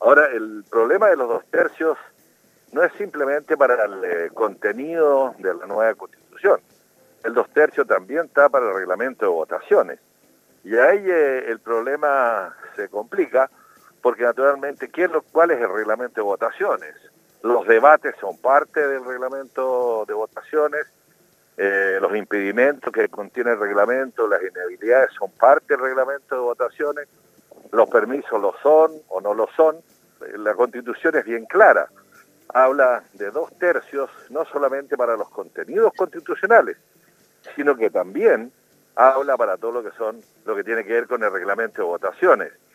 Ahora, el problema de los 2/3 no es simplemente para el contenido de la nueva Constitución. El 2/3 también está para el reglamento de votaciones. Y ahí el problema se complica porque naturalmente, ¿cuál es el reglamento de votaciones? Los debates son parte del reglamento de votaciones, los impedimentos que contiene el reglamento, las inhabilidades son parte del reglamento de votaciones, los permisos lo son o no lo son. La Constitución es bien clara, habla de 2/3 no solamente para los contenidos constitucionales, sino que también habla para todo lo que tiene que ver con el reglamento de votaciones.